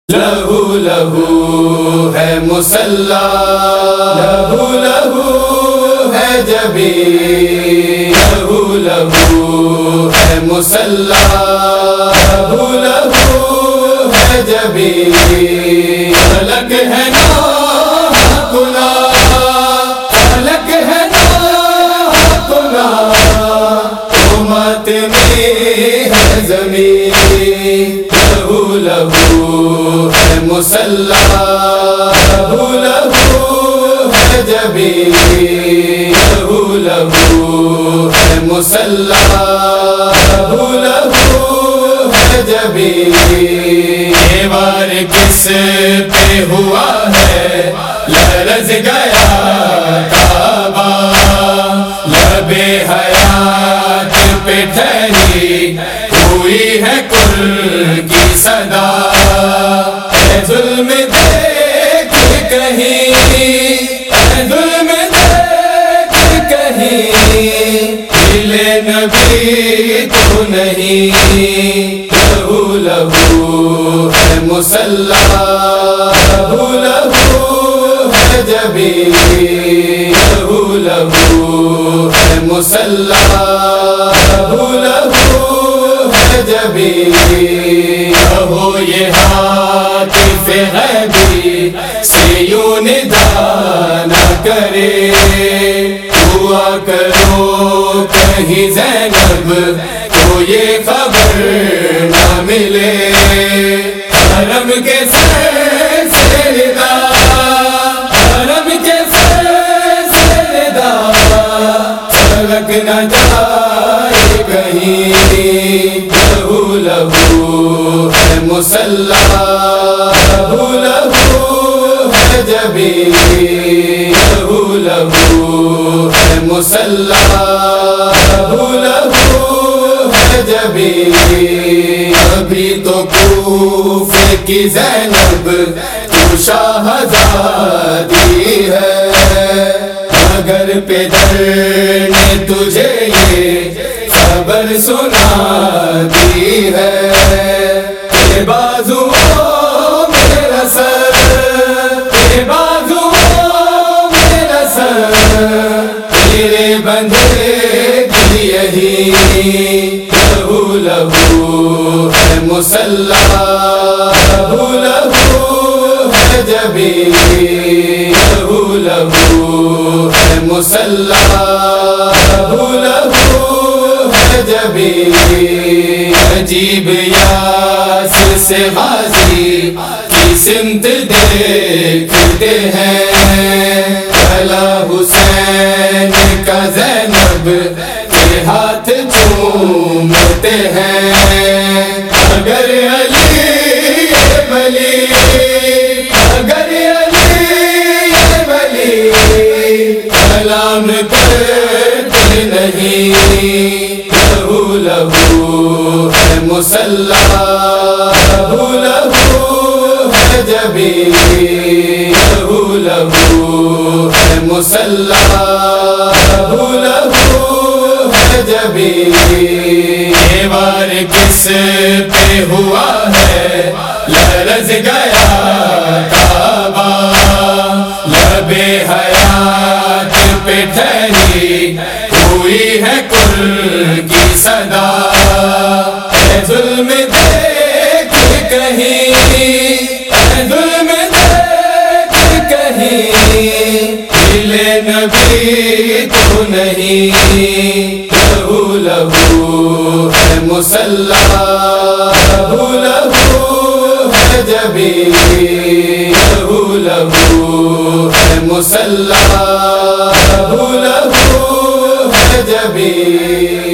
لہو لہو ہے مصلا، لہو لہو ہے جبین، لہو لہو ہے مصلا، لہو لہو ہے جبین، فلک ہے نا کنا، فلک ہے نا کنا، امت میں ہے زمین، لہو لہو ہے مصلا، لہو لہو ہے جبین، لہو لہو ہے مصلا، لہو لہو ہے جبین، یہ وار کس پہ ہوا ہے، لرز گیا کعبہ، لب حیات پہ ٹھہری ہوئی ہے کل کی صدا، اے ظلم دیکھ کہیں، اے ظلم دیکھ کہیں، دل نبی تو نہیں، لہو لہو ہے مصلا، لہو لہو ہے جبین، لہو لہو ہے مصلا، لہو لہو ہے جبین، کہو یہ ہاتف غیبی سے یوں ندا نہ کرے، دعا کرو کہیں زینب کو یہ خبر نہ ملے، حرم کے سر سے ندا، حرم کے سر سے ندا، فلک نہ جائے کہیں، لہو لہو ہے مصلا، لہو لہو ہے جبین، لہو لہو ہے مصلا، لہو لہو ہے جبین، ابھی تو کوفے کی زینب تو شاہزادی ہے، مگر پدر نے تجھے یہ خبر سنا دی ہے، تیرے بازوؤں میں رسل، تیرے بازوؤں میں رسل، تیرے بندے کی یہی، لہو لہو ہے مصلا، لہو لہو ہے جبین، لہو لہو ہے مصلا، لہو لہو ہے جبین، عجیب یاس سے غازی کی سمت دیکھتے ہیں، بھلا حسین کا زینب کے ہاتھ چومتے ہیں، اگر علی ولی، اگر علی ولی سلام کرتے نہیں، لہو لہو ہے مصلا، لہو لہو ہے جبین، لہو لہو ہے مصلا، لہو لہو ہے جبین، یہ وار کس پہ ہوا ہے، لرز گیا کعبہ، لب حیات پہ ٹھہری ہوئی ہے کل کی صدا، اے ظلم دیکھ کہیں، اے ظلم دیکھ کہیں، دل نبی تو نہیں، لہو لہو ہے مصلا، لہو لہو ہے جبین، لہو لہو ہے مصلا، لہو لہو ہے جبین۔